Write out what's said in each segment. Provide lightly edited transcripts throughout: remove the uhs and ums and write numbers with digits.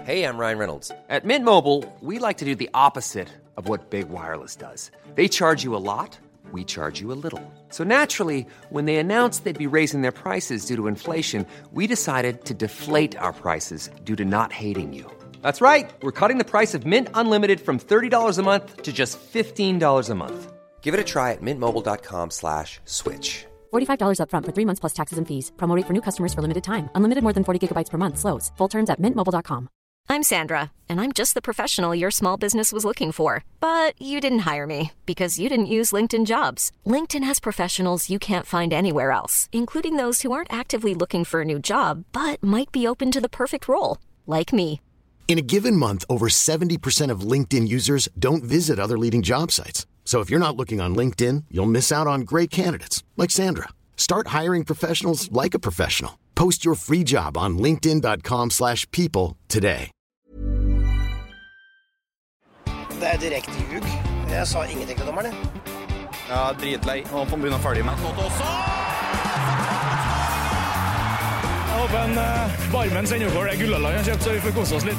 Hey, I'm Ryan Reynolds. At Mint Mobile, we like to do the opposite of what Big Wireless does. They charge you a lot, we charge you a little. So naturally, when they announced they'd be raising their prices due to inflation, we decided to deflate our prices due to not hating you. That's right. We're cutting the price of Mint Unlimited from $30 a month to just $15 a month. Give it a try at mintmobile.com/switch. $45 up front for 3 months plus taxes and fees. Promo rate for new customers for limited time. Unlimited more than 40 gigabytes per month. Slows full terms at mintmobile.com. I'm Sandra, and I'm just the professional your small business was looking for. But you didn't hire me because you didn't use LinkedIn Jobs. LinkedIn has professionals you can't find anywhere else, including those who aren't actively looking for a new job, but might be open to the perfect role, like me. In a given month, over 70% of LinkedIn users don't visit other leading job sites. So if you're not looking on LinkedIn, you'll miss out on great candidates like Sandra. Start hiring professionals like a professional. Post your free job on linkedin.com/people today. Det direkte ljug. Jeg sa ingenting til dommerne. Ja, dritlei. Nå får vi begynne å følge med. Nått også! Jeg håper en barmen sender over det Gullaland har kjøpt, så vi får kose oss litt.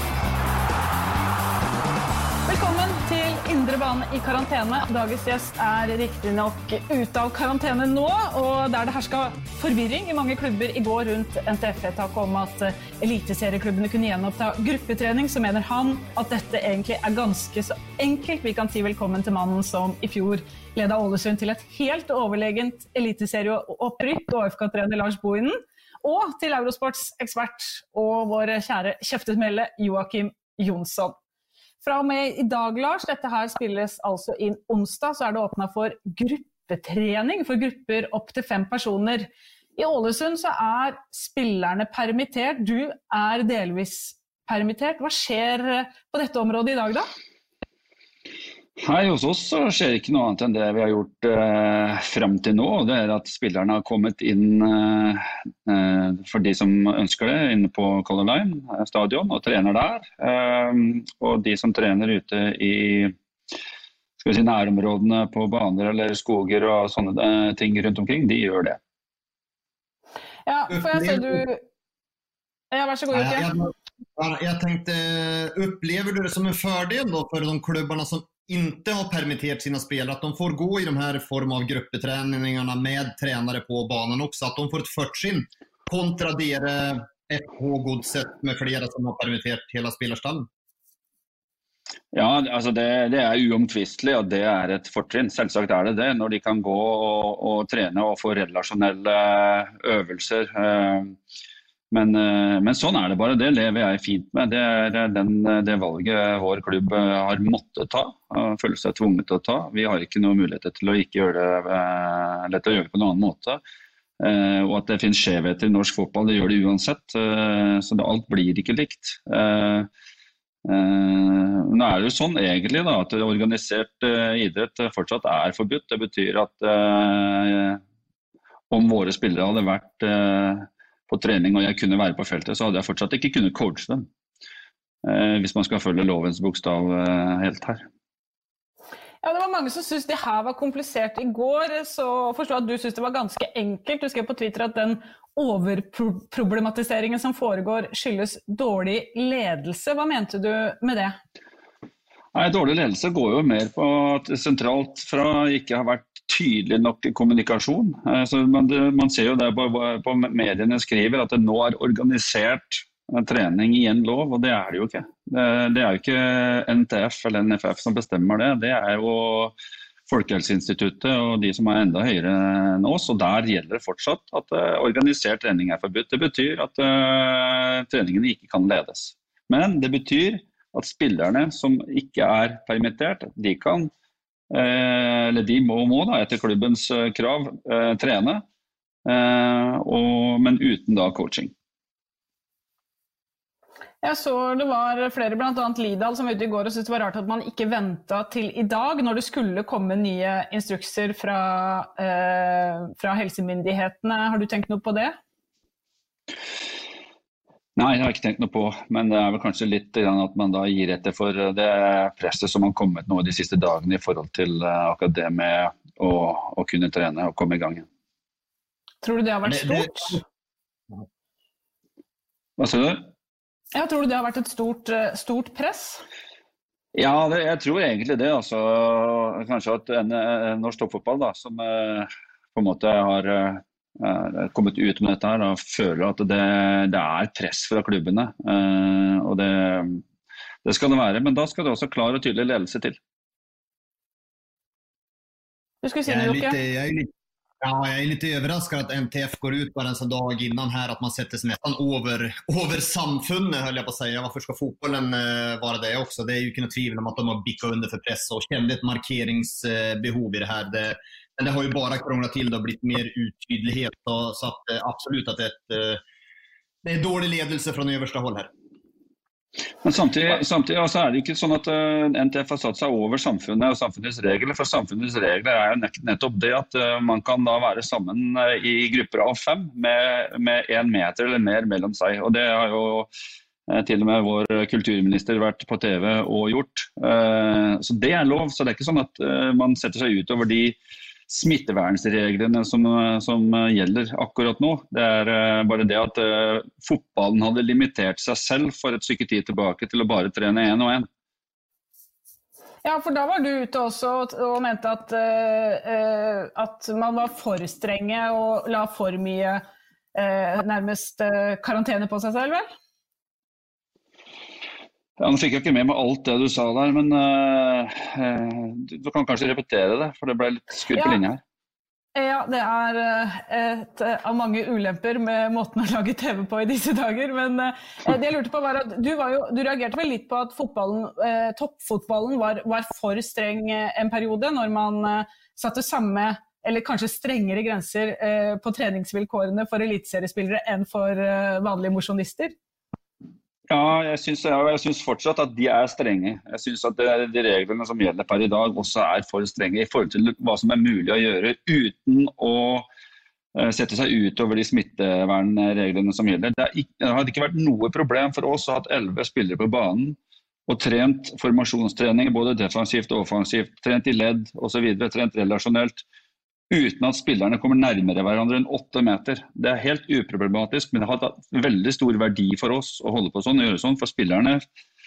Velkommen til Indre Bane i karantene. Dagens gjest riktig nok ute av karantene nå, og der det herska forvirring i mange klubber i går rundt NTF-vedtaket om at eliteserieklubbene kunne gjenoppta gruppetrening, så mener han at dette egentlig ganske så enkelt. Vi kan si velkommen til mannen som i fjor ledet Ålesund til et helt overlegent eliteserieopprykk, og FK-trener Lars Bohinen, og til Eurosports ekspert og vår kjære kjeftetmelle Joakim Jonsson. Fra og med i dag, Lars, dette her spilles altså inn onsdag, så det åpnet for gruppetrening for grupper opp til 5 personer. I Ålesund så spillerne permittert, du delvis permittert. Hva skjer på dette området i dag da? Hei, hos oss så skjer ikke noe annet enn det vi har gjort frem til nå. Det at spillerne har kommet inn for de som ønsker det, inne på Color Line stadion og trener der. Og de som trener ute i nærområdene på baner eller skoger og sånne ting rundt omkring, de gjør det. Ja, for jeg ser du... Ja, vær så god, Joakim. Jag tänkte, upplever du det som en fördel då för de klubbarna som inte har permitterat sina spelare att de får gå i de här form av gruppeträningarna med tränare på banan också, att de får ett förtrin kontra det FH Godset med flera som har permitterat hela spelarstallen? Ja, altså det uomtvistelig, og det et fortrinn. Selvsagt det, når de kan gå og trene og få relasjonelle øvelser. Men sånn det bare, det lever jeg fint med. Det valget vår klubb har måttet ta, og føler seg tvunget til å ta. Vi har ikke noen mulighet til å ikke gjøre det, eller til å gjøre det på en annen måte. Og at det finnes skjevheter i norsk fotball, det gjør det uansett. Så alt blir ikke likt. Nå det jo sånn egentlig da, at organisert idrett fortsatt forbudt. Det betyr at om våre spillere hadde vært på trening og jeg kunne være på feltet, så hadde jeg fortsatt ikke kunnet coache dem. Hvis man skal følge lovens bokstav helt her. Ja, det var mange som synes det her var komplisert i går, så forstår at du synes det var ganske enkelt. Du skrev på Twitter at den overproblematiseringen som foregår skyldes dårlig ledelse. Hva mente du med det? Nei, dårlig ledelse går jo mer på at sentralt fra ikke har vært tydelig nok kommunikasjon. Så man ser jo det på mediene skriver at det nå organisert trening i en lov, og det det jo ikke. Det jo ikke NTF eller NFF som bestemmer det. Det jo Folkehelseinstituttet og de som enda høyere enn oss, og der gjelder det fortsatt at organisert trening forbudt. Det betyr at treningene ikke kan ledes. Men det betyr at spillerne som ikke permittert, de kan, eller de må da etter klubbens krav trene, men uten da coaching. Jeg så det var flere, blant annet Lidal, som var ute i går og syntes det var rart at man ikke ventet til i dag, når det skulle komme nye instrukser fra helsemyndighetene. Har du tenkt noe på det? Nei, jeg har ikke tenkt noe på, men det vel kanskje litt at man da gir etter for det presset som har kommet nå de siste dagene i forhold til akkurat det med å kunne trene og komme i gang igjen. Tror du det har vært stort? Hva sier du? Jeg tror det har vært et stort press? Ja, jeg tror egentlig det. Altså, kanskje at en norsk toppfotball da, som på en måte har kommet ut med dette her, da, føler at det press fra klubbene. Og det skal det være, men da skal det også klar og tydelig ledelse til. Du skulle si noe, Jokke? Jag är lite överraskad att NTF går ut bara en sån dag innan här att man sätter sig nästan över samfundet, höll jag på att säga. Varför ska fotbollen vara det också? Det är ju inte tvivel om att de har bickat under för press och kände ett markeringsbehov i det här. Men det har ju bara krånglat till och blivit mer uttydlighet. Så att, absolut att det är dålig ledelse från översta håll här. Men samtidig altså det ikke sånn at NTF har satt seg over samfunnet og samfunnets regler, for samfunnets regler jo nettopp det at man kan da være sammen i grupper av 5 med 1 meter eller mer mellom seg, og det har jo til og med vår kulturminister vært på TV og gjort. Så det lov, så det ikke sånn at man setter seg ut over de smittevernreglene som gjelder akkurat nå. Det bare det at fotballen hadde limitert seg selv for et stykke tid tilbake til å bare trene 1 og 1. Ja, for da var du ute også og mente at man var for strenge og la for mye nærmest karantene på seg selv, vel? Ja, nå fikk jeg ikke med meg alt det du sa der, men du kan kanskje repetere det, for det ble litt skudd på linje her. Ja, det et av mange ulemper med måten å lage TV på i disse dager, men det jeg lurte på var at du reagerte vel litt på at toppfotballen var for streng en periode, når man satte samme, eller kanskje strengere grenser på treningsvilkårene for eliteseriespillere enn for vanlige mosjonister? Ja, jeg synes fortsatt at de strenge. Jeg synes at de reglene som gjelder per i dag også for strenge i forhold til hva som mulig å gjøre uten å sette seg ut over de smittevernreglene som gjelder. Det hadde ikke vært noe problem for oss å ha 11 spillere på banen og trent formasjonstrening, både defensivt og offensivt, trent i ledd og så videre, trent relasjonelt, uten at spillerne kommer nærmere hverandre enn 8 meter. Det helt uproblematisk, men det har hatt veldig stor verdi for oss å holde på sånn og gjøre sånn, for spillerne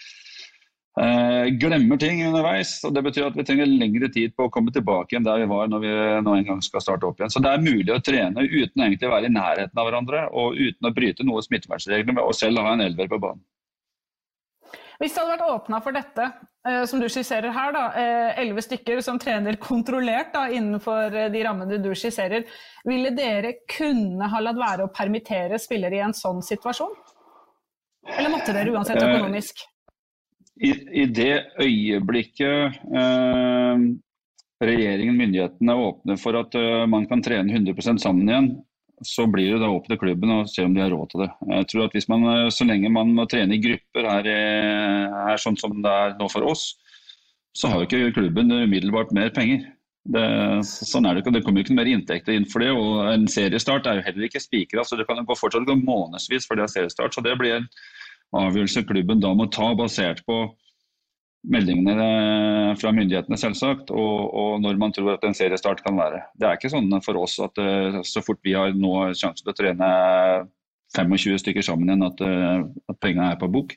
glemmer ting underveis, og det betyr at vi trenger lengre tid på å komme tilbake igjen der vi var når vi nå en gang skal starte opp igjen. Så det mulig å trene uten egentlig å være i nærheten av hverandre, og uten å bryte noe smittevernregler, og selv ha en 11 på banen. Hvis det hadde vært åpnet for dette, som du skisserer her, 11 stykker som trener kontrollert innenfor de rammene du skisserer, ville dere kunne ha latt være å permittere spillere i en sånn situasjon? Eller måtte dere uansett økonomisk? I det øyeblikket regjeringen, myndighetene åpner for at man kan trene 100% sammen igjen, så blir det da opp til klubben og se om de har råd til det. Jeg tror at hvis så lenge man må trene i grupper her sånn som det nå for oss, så har jo ikke klubben umiddelbart mer penger. Sånn det ikke, det kommer ikke mer inntekter inn for det, og en seriestart jo heller ikke spikret, så det kan gå fortsatt gå månedsvis for det seriestart, så det blir en avgjørelse klubben da må ta basert på meldingene fra myndighetene selvsagt, og når man tror at en seriestart kan være. Det ikke sånn for oss at så fort vi har nå sjansen til å trene 25 stykker sammen igjen at pengene på bok.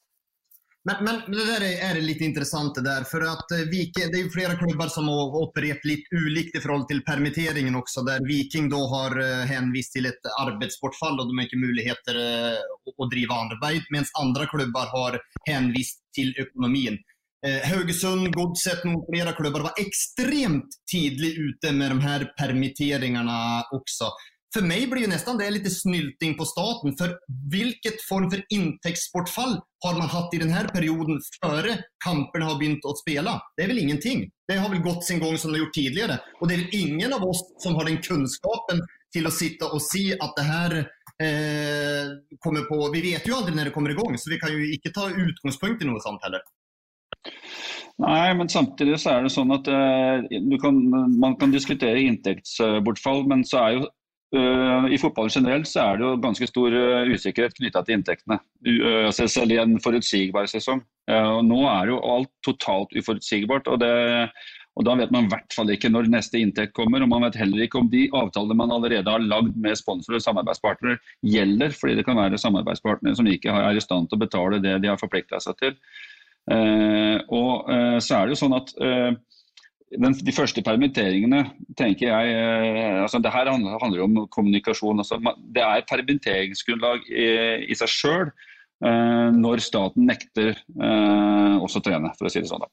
Men det där lite intressant det där, för att Viking, det ju flera klubbar som har opererat lite ulikt i förhållande till permitteringen också, där Viking då har hänvisat till ett arbetsbortfall och de har inte möjligheter att driva arbete, medan andra klubbar har hänvisat till ekonomin. Högesund, Godset och flera klubbar var extremt tidigt ute med de här permitteringarna också. För mig blir ju nästan det lite snylting på staten, för vilket form för intäktsbortfall har man haft i den här perioden före kamperna har begynt att spela? Det är väl ingenting. Det har väl gått sin gång som det har gjort tidigare. Och det är väl ingen av oss som har den kunskapen till att sitta och se att det här kommer på. Vi vet ju aldrig när det kommer igång, så vi kan ju inte ta utgångspunkt i något sånt heller. Nej, men samtidigt så det sånn at man kan diskutere inntektsbortfall, men så jo i fotballen generelt så det jo ganske stor usikkerhet knyttet til inntektene, selv i en forutsigbar sesong. Og nå jo alt totalt uforutsigbart, og Og da vet man I hvert fall ikke når neste inntekt kommer, og man vet heller ikke om de avtaler man allerede har lagd med sponsorer og samarbeidspartnere gjelder, fordi det kan være samarbeidspartnere som ikke I stand til å betale det de har forpliktet seg til. Så det jo sånn at de første permitteringene, tenker jeg, altså det her handler jo om kommunikasjon, altså det permitteringsgrunnlag I seg selv, når staten nekter også trene, for å si det sånn da.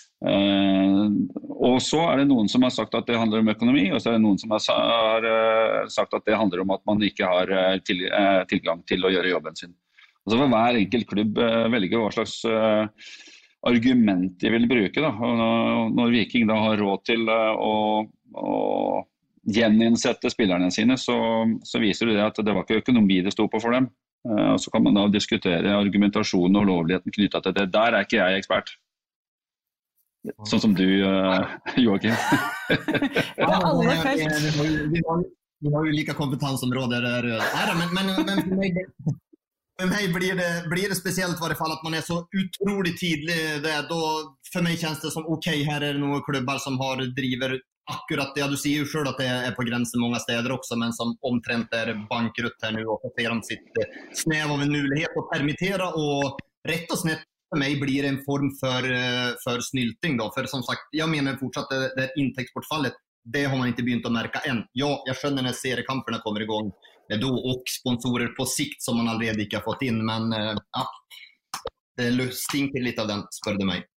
Og så det noen som har sagt at det handler om økonomi, og så det noen som har sagt at det handler om at man ikke har tilgang til å gjøre jobben sin. Og så får hver enkelt klubb velge hva slags argument de vil bruke da. Og når Viking da har råd til å gjeninnsette spillerne sine, så viser det at det var ikke økonomi det stod på for dem. Og så kan man da diskutere argumentasjonen og lovligheten knyttet til det. Der ikke jeg ekspert. Sånn som du, Joakim. Alle felt. Vi har jo like kompetanseområder der. Men för mig blir det speciellt I varje fall att man så utroligt tydlig där då för mig känns det som okej, här det några klubbar som driver akkurat det du ser ju själv att det på gränsen många städer också men som omtrent bankrutt här nu och ser de sitt snäv av en möjlighet att permittera och rätt och snett för mig blir det en form för snylting då för som sagt jag menar fortsatt det intäktsbortfallet det har man inte begynt att märka än. Ja, jag skönner när seriekamperna kommer igång då och sponsorer på sikt som man aldrig inte har fått in men ja, det stinker lite av den, spør du mig.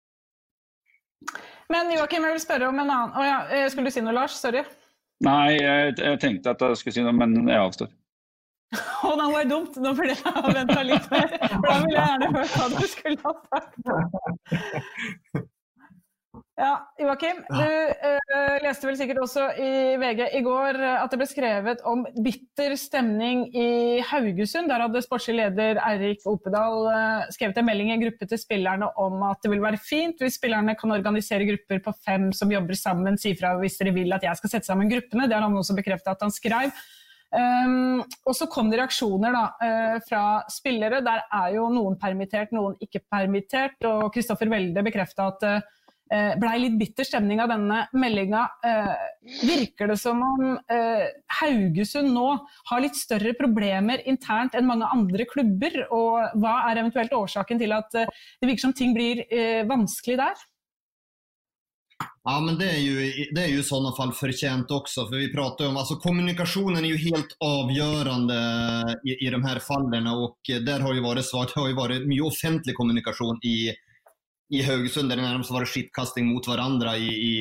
Men Joakim, jeg vil spørre om en annen. Skulle du si noe, Lars? Sorry. Nei, jeg tenkte at jeg skulle si noe, men jeg avstår. Det var dumt. Nå burde jeg ventet litt mer. For da ville jeg gjerne hørt hva du skulle ha sagt. Ja, Joakim, du leste vel sikkert også I VG I går at det ble skrevet om bitter stemning I Haugesund. Der hadde sportslig leder Eirik Opedal skrevet en melding I en gruppe til spillerne om at det vil være fint hvis spillerne kan organisere grupper på 5 som jobber sammen, si fra hvis dere vil at jeg skal sette sammen gruppene. Det har han også bekreftet at han skrev. Og så kom det reaksjoner da, fra spillere. Der jo noen permittert, noen ikke permittert, og Kristoffer Welde bekreftet at ble litt bitter stemning av denne meldingen. Virker det som om Haugesund nå har litt større problemer internt enn mange andre klubber, og hva eventuelt årsaken til at det virker som ting blir vanskelig der? Ja, men det är ju I sådana fall förtjänt också för vi pratar om alltså kommunikationen är ju helt avgörande I de här fallen och där har ju varit så att det har ju varit mycket offentlig kommunikation I Haugesund där det närmast var skitkasting mot varandra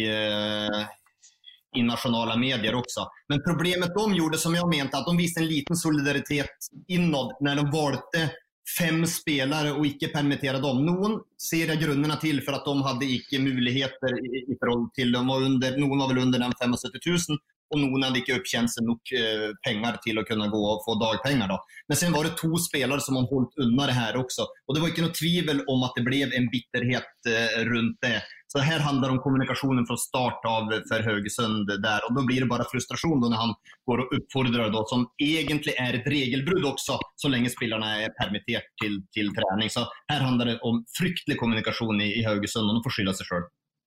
I nationella medier också. Men problemet de gjorde som jag menade att de visade en liten solidaritet inåt när de valde 5 spelare och icke permitterade dem. Någon ser jag grunderna till för att de hade icke möjligheter I förhåll till dem någon var väl under den 75 000 och någon hade icke upptjänat nog pengar till att kunna gå och få dagpengar då. Men sen var det 2 spelare som har hållit undan det här också. Och det var inte något tvivel om att det blev en bitterhet runt det. Så här handlar det om kommunikationen från start av för Haugesund där. Och då blir det bara frustration då när han går och uppfordrar då som egentligen ett regelbrud också så länge spelarna permitterat till träning. Så här handlar det om fryktlig kommunikation I Haugesund och de får skylla sig själv.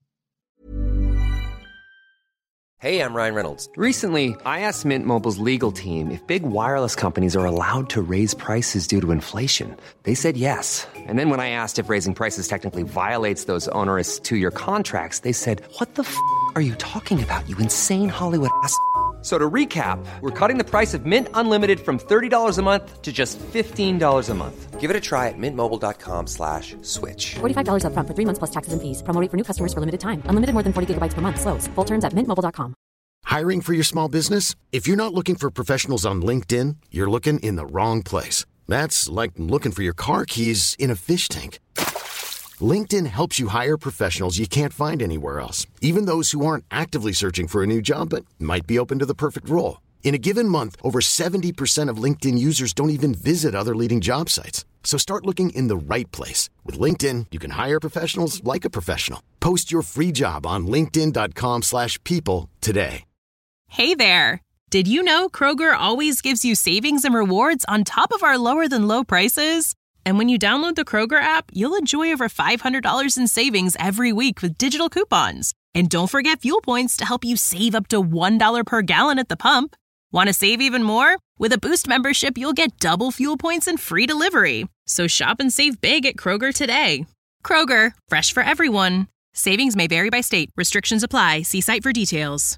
Hey, I'm Ryan Reynolds. Recently, I asked Mint Mobile's legal team if big wireless companies are allowed to raise prices due to inflation. They said yes. And then when I asked if raising prices technically violates those onerous 2-year contracts, they said, "What the f*** are you talking about, you insane Hollywood ass?" So to recap, we're cutting the price of Mint Unlimited from $30 a month to just $15 a month. Give it a try at mintmobile.com/switch. $45 up front for 3 months plus taxes and fees. Promo rate for new customers for limited time. Unlimited more than 40 gigabytes per month. Slows full terms at mintmobile.com. Hiring for your small business? If you're not looking for professionals on LinkedIn, you're looking in the wrong place. That's like looking for your car keys in a fish tank. LinkedIn helps you hire professionals you can't find anywhere else, even those who aren't actively searching for a new job but might be open to the perfect role. In a given month, over 70% of LinkedIn users don't even visit other leading job sites. So start looking in the right place. With LinkedIn, you can hire professionals like a professional. Post your free job on linkedin.com/people today. Hey there. Did you know Kroger always gives you savings and rewards on top of our lower-than-low prices? And when you download the Kroger app, you'll enjoy over $500 in savings every week with digital coupons. And don't forget fuel points to help you save up to $1 per gallon at the pump. Want to save even more? With a Boost membership, you'll get double fuel points and free delivery. So shop and save big at Kroger today. Kroger, fresh for everyone. Savings may vary by state. Restrictions apply. See site for details.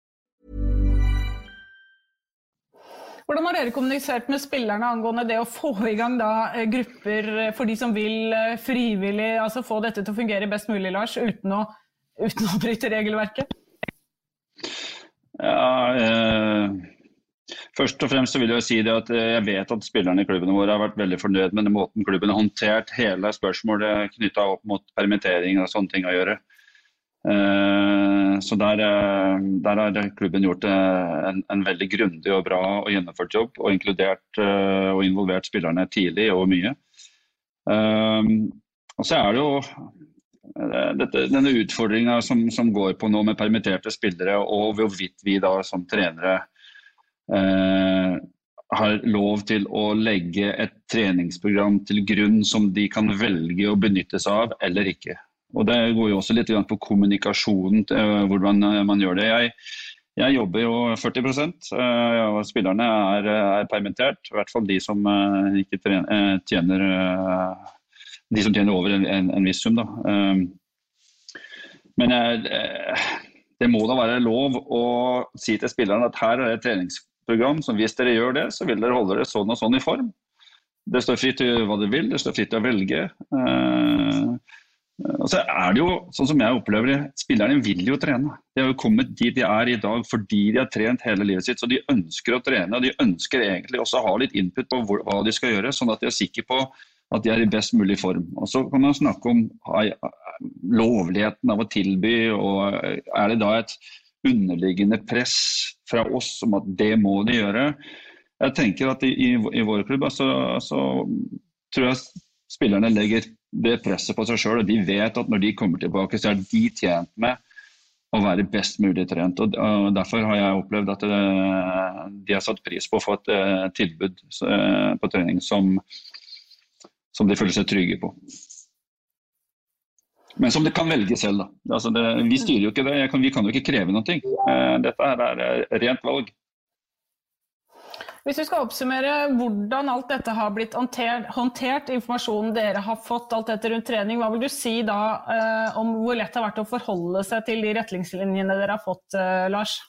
Hvordan har dere kommunisert med spillerne angående det å få I gang da grupper for de som vil frivillig, altså få dette til å fungere best mulig, Lars, uten å bryte regelverket? Ja, først og fremst så vil jeg si det at jeg vet at spillerne I klubbene våre har vært veldig fornøyd med den måten klubben har håndtert hele spørsmålet knyttet opp mot permittering og sånne ting å gjøre. Så der har klubben gjort en veldig grundig og bra og gjennomført jobb og inkludert og involvert spillerne tidlig og mye. Og så det jo denne utfordringen som går på nå med permitterte spillere og hvorvidt vi da som trenere har lov til å legge et treningsprogram til grunn som de kan velge å benytte seg av eller ikke. Og det går jo også litt på kommunikasjonen, hvordan man gjør det. Jeg jobber jo 40%, og spillerne permittert, I hvert fall de som ikke tjener, de som tjener over en viss sum da. Men det må da være lov å si til spillerne at her et treningsprogram, som hvis dere gjør det, så vil dere holde det sånn og sånn I form. Det står fritt til hva dere vil, det står fritt til å velge. Og så det jo, sånn som jeg opplever det, spillerne vil jo trene. De har jo kommet dit de I dag fordi de har trent hele livet sitt, så de ønsker å trene, og de ønsker egentlig også å ha litt input på hva de skal gjøre, sånn at de sikre på at de I best mulig form. Og så kan man snakke om lovligheten av å tilby, og det da et underliggende press fra oss om at det må de gjøre. Jeg tenker at I vår klubb, så tror jeg spillerne legger det presset på seg selv, og de vet at når de kommer tilbake, så de tjent med å være best mulig trent. Og derfor har jeg opplevd at de har satt pris på å få et tilbud på trening som de føler seg trygge på. Men som de kan velge selv da. Altså vi styrer jo ikke det, vi kan jo ikke kreve noe. Dette rent valg. Hvis vi skal oppsummere hvordan alt dette har blitt håndtert, informasjonen dere har fått, alt dette rundt trening, hva vil du si da om hvor lett det har vært å forholde seg til de retningslinjene dere har fått, Lars?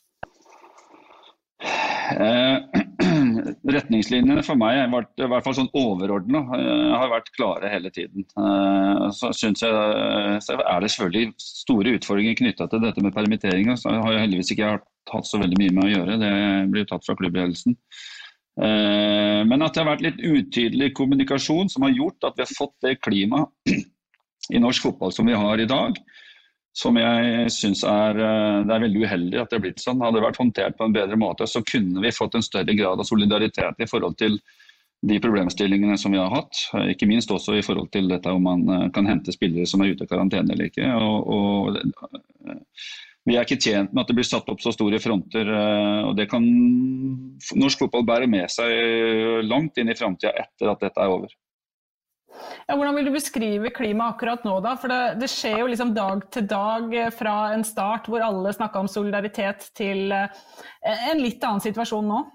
Retningslinjene for meg har vært I hvert fall sånn overordnet, har vært klare hele tiden. Så synes jeg så det selvfølgelig store utfordringer knyttet til dette med permitteringer, så har jeg heldigvis ikke hatt så veldig mye med å gjøre, det blir jo tatt fra klubbledelsen. Men at det har vært litt utydelig kommunikasjon som har gjort at vi har fått det klimaet I norsk fotball som vi har I dag, som jeg synes det veldig uheldig at det har blitt sånn. Hadde det vært håndtert på en bedre måte, så kunne vi fått en større grad av solidaritet I forhold til de problemstillingene som vi har hatt, ikke minst også I forhold til dette om man kan hente spillere som ute I karantene eller ikke, og vi ikke tjent med at det blir satt opp så store fronter, og det kan norsk fotball bære med seg langt inn I fremtiden etter at dette over. Ja, hvordan vil du beskrive klimaet akkurat nå da? For det skjer jo liksom dag til dag fra en start hvor alle snakket om solidaritet til en litt annen situasjon nå.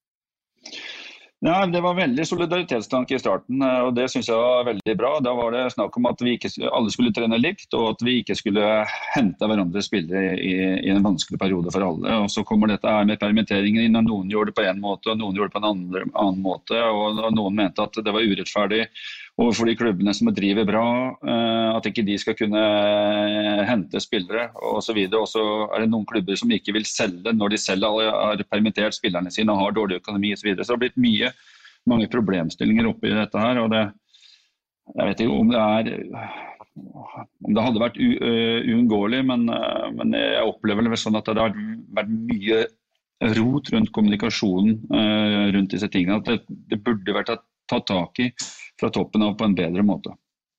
Ja, det var veldig solidaritetstanke I starten, og det synes jeg var veldig bra. Da var det snakk om at alle skulle trene likt, og at vi ikke skulle hente hverandre spillere I en vanskelig periode for alle. Og så kommer dette her med permitteringer inn, og noen gjorde det på en måte, og noen gjorde det på en annen måte, og noen mente at det var urettferdig overfor de klubbene som driver bra, at ikke de skal kunne hente spillere, og så videre. Og så det noen klubber som ikke vil selge når de selv har permittert spillerne sine og har dårlig økonomi og så videre. Så det har blitt mange problemstillinger oppe I dette her, og jeg vet ikke om det hadde vært uunngåelig, men jeg opplever det sånn at det har vært mye rot rundt kommunikasjonen rundt disse tingene, at det burde vært tatt tak I fra toppen av på en bedre måte.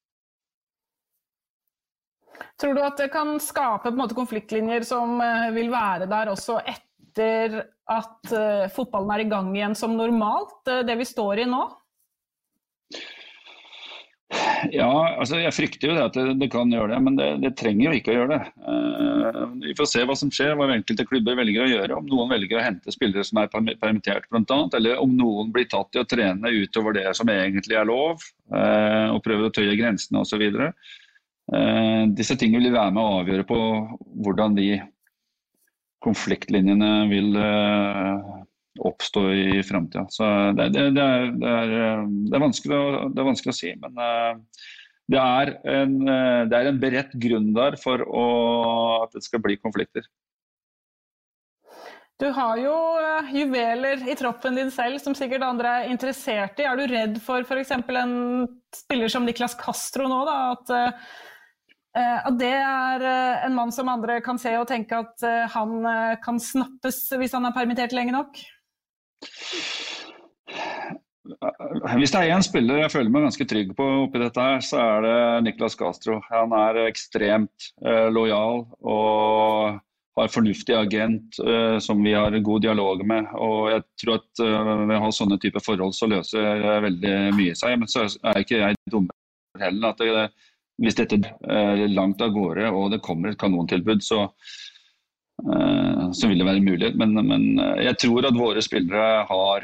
Tror du at det kan skape på en måte konfliktlinjer som vil være der også etter at fotballen I gang igjen som normalt, det vi står I nå? Ja, altså jeg frykter jo det at det kan gjøre det, men det trenger jo ikke å gjøre det. Vi får se hva som skjer, hva enkelte klubber velger å gjøre, om noen velger å hente spillere som permittert blant annet, eller om noen blir tatt til å trene utover det som egentlig lov, og prøver å tøye grensene og så videre. Disse tingene vil være med å avgjøre på hvordan de konfliktlinjene vil oppstå i fremtiden. Så det er vanskelig å si, men det er en beredt grunn der for at det skal bli konflikter. Du har jo juveler i troppen din selv som sikkert andre er interessert i. Er du redd for eksempel en spiller som Niklas Castro nå da, at det er en mann som andre kan se og tenke at han kan snappes hvis han er permittert lenge nok? Hvis det er en spiller jeg føler meg ganske trygg på oppi dette her, så er det Niklas Castro. Han er ekstremt lojal og har fornuftig agent som vi har god dialog med, og jeg tror at ved å ha sånne typer forhold så løser veldig mye seg, men så er ikke jeg dummer heller at hvis dette er langt av gårde og det kommer et kanontilbud, så vil det være mulig, men jeg tror at våre spillere har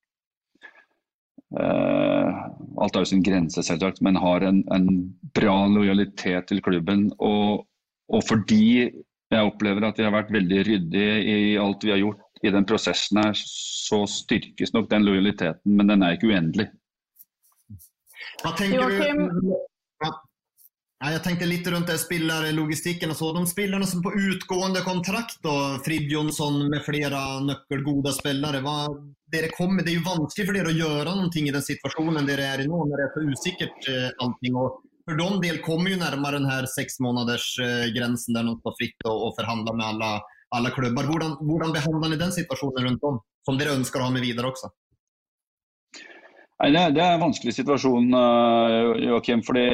alt er jo sin grense selvsagt, men har en bra lojalitet til klubben, og fordi jeg opplever at vi har vært veldig ryddige i alt vi har gjort i den prosessen her, så styrkes nok den lojaliteten, men den er ikke uendelig. Hva tenker du? Ja, jag tänkte lite runt det spillarlogistiken och så. De spelarna som på utgående kontrakt då, Frid Jonsson med flera nyckelgoda spelare, det är ju vanskligt för er att göra någonting i den situationen där det är i nå, när det är så usikkert allting. Och för de del kommer ju närmare den här 6 månaders gränsen där de står fritt och förhandla med alla klubbar. Hvordan behandlar ni den situationen runt om, som dere önskar ha med vidare också? Nei, det er en vanskelig situasjon, Joakim, fordi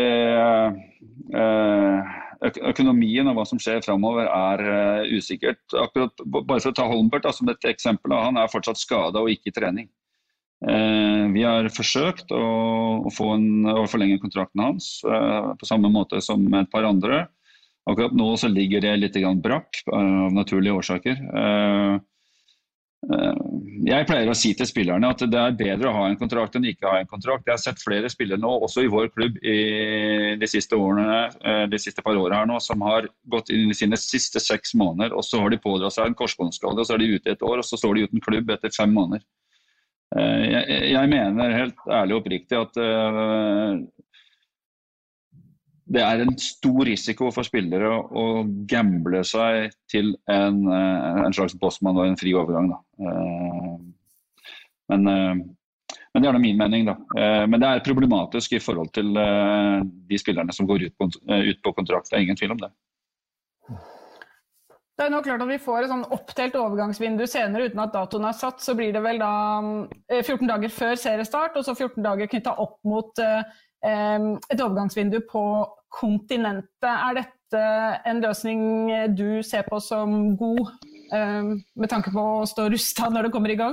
økonomien og hva som skjer fremover er usikkert. Akkurat, bare for å ta Holmbert som et eksempel, han er fortsatt skadet og ikke i trening. Vi har forsøkt å forlenge kontrakten hans på samme måte som et par andre. Akkurat nå så ligger det litt brakk av naturlige årsaker. Jeg pleier å si til spillerne at det er bedre å ha en kontrakt enn ikke ha en kontrakt. Jeg har sett flere spillere nå, også i vår klubb i de siste par årene her nå, som har gått inn i sine siste 6 måneder, og så har de pådratt seg en korsbåndskade, og så er de ute et år, og så står de uten klubb etter 5 måneder. Jeg mener helt ærlig og oppriktig at det er en stor risiko for spillere å gamble seg til en slags bossmann og en fri overgang. Da. Men det er da min mening. Da. Men det er problematisk i forhold til de spillerne som går ut på kontrakt. Det er ingen tvil om det. Det er nå klart at vi får et sånn oppdelt overgangsvindu senere uten at datoen er satt, så blir det vel da 14 dager før seriestart, og så 14 dager knyttet opp mot et overgangsvindu på kontinentet. Er dette en løsning du ser på som god med tanke på å stå rustet når det kommer i gang?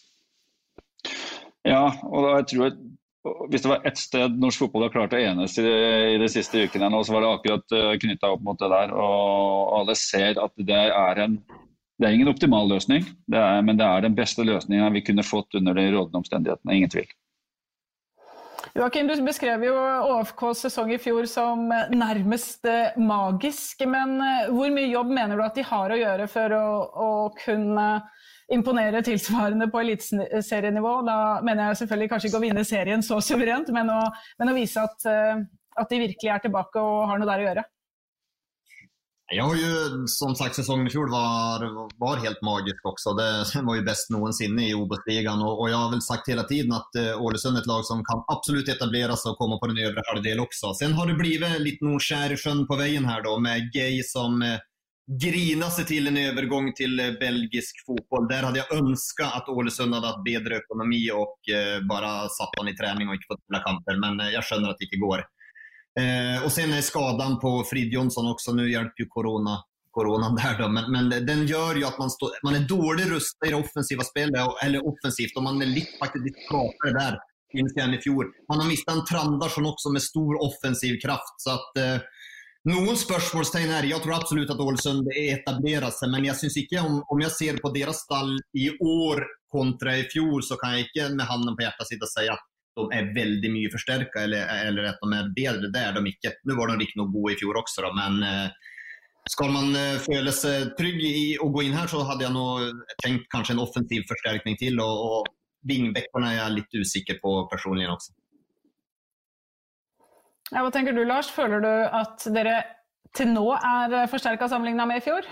Ja, og jeg tror at hvis det var ett sted norsk fotball har klart å enes i de siste ukene nå, så var det akkurat knyttet opp mot det der, og alle ser at det er ingen optimal løsning, men det er den beste løsningen vi kunne fått under de rådende omstendighetene, ingen tvil. Joakim, du beskrev jo ÅFKs sesong i fjor som nærmest magisk, men hvor mye jobb mener du at de har å gjøre for å kunne imponere tilsvarende på eliteserienivå? Da mener jeg selvfølgelig kanskje ikke å vinne serien så suverent, men å vise at de virkelig er tilbake og har noe der å gjøre. Jag har ju som sagt säsongen i fjol var helt magisk också. Det var ju bäst någonsinne i OB-ligan och jag har väl sagt hela tiden att Ålesund är ett lag som kan absolut etableras och komma på den övre halvdel också. Sen har det blivit lite skär i sjön på vägen här då med Gay som grinar sig till en övergång till belgisk fotboll. Där hade jag önskat att Ålesund hade haft bättre ekonomi och bara satt han i träning och inte fått spela kamper, men jag skönner att det inte går. Och sen är skadan på Frid Jonsson också, nu hjälper ju coronan där då, men den gör ju att man är dålig rustad i det offensiva spelet eller offensivt, och man är faktiskt lite svagare där. än i fjor. Han har mistat en Trandarsson också med stor offensiv kraft. Så att någon spørsmålstegn här. Jag tror absolut att Ålesund etablerar sig. Men jag syns inte, om jag ser på deras stall i år kontra i fjol, så kan jag inte med handen på hjärtat sitta och säga att de är väldigt mycket förstärka eller att de är bättre där. De inte. Nu var de riktigt nog gode i fjol också då, men ska man føle sig trygg i att gå in här, så hade jag nog tänkt kanske en offensiv förstärkning till, och vingbäckarna är jag lite usikker på personligen också. Ja, vad tänker du, Lars? Føler du att dere till nå är förstärka sammenlignet med i fjor?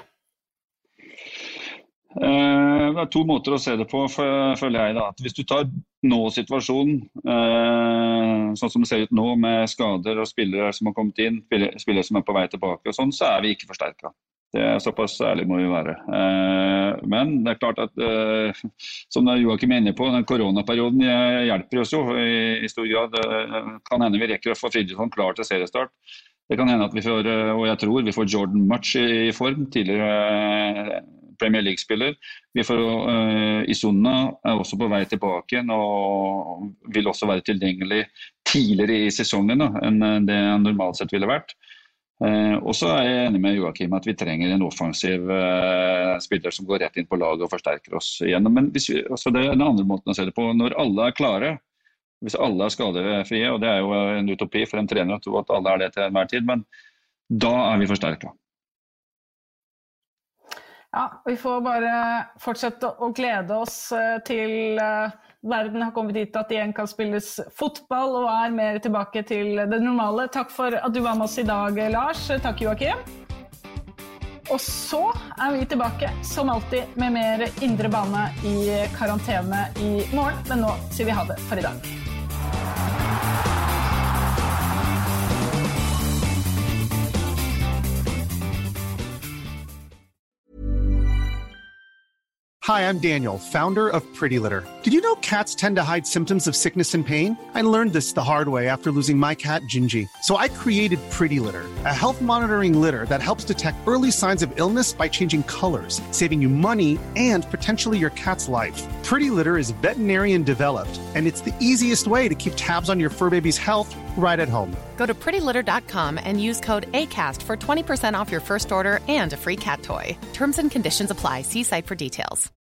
Det er to måter å se det på, føler jeg da. At hvis du tar nå-situasjonen, sånn som det ser ut nå, med skader og spillere som har kommet inn, spillere som er på vei tilbake og sånn, så er vi ikke forsterket. Det er såpass ærlig må vi være. Men det er klart at, som Joakim er inne på, den koronaperioden hjelper oss jo i stor grad. Kan hende vi rekker å få Fridtjonsson klar til seriestart. Det kan hende at vi får, og jeg tror vi får Jordan Mutch i form, tidligere Premier League-spiller. Vi får Isonna er også på vei tilbake igjen, og vil også være tilgjengelig tidligere i sesongen enn det normalt sett ville vært. Og så er jeg enig med Joakim at vi trenger en offensiv spiller som går rett inn på laget og forsterker oss igjen. Men hvis vi, altså det er den andre måten å se det på. Når alle er klare, hvis alle er skadefrie, og det er jo en utopi for en trener å tro at alle er det til enhver tid, men da er vi forsterket. Ja, vi får bare fortsette å glede oss til verden har kommet dit at igjen kan spilles fotball og er mer tilbake til det normale. Takk for at du var med oss i dag, Lars. Takk, Joakim. Og så er vi tilbake, som alltid, med mer indre bane i karantene i morgen. Men nå sier vi ha det for i dag. Hi, I'm Daniel, founder of Pretty Litter. Did you know cats tend to hide symptoms of sickness and pain? I learned this the hard way after losing my cat, Gingy. So I created Pretty Litter, a health monitoring litter that helps detect early signs of illness by changing colors, saving you money and potentially your cat's life. Pretty Litter is veterinarian developed, and it's the easiest way to keep tabs on your fur baby's health right at home. Go to prettylitter.com and use code ACAST for 20% off your first order and a free cat toy. Terms and conditions apply. See site for details.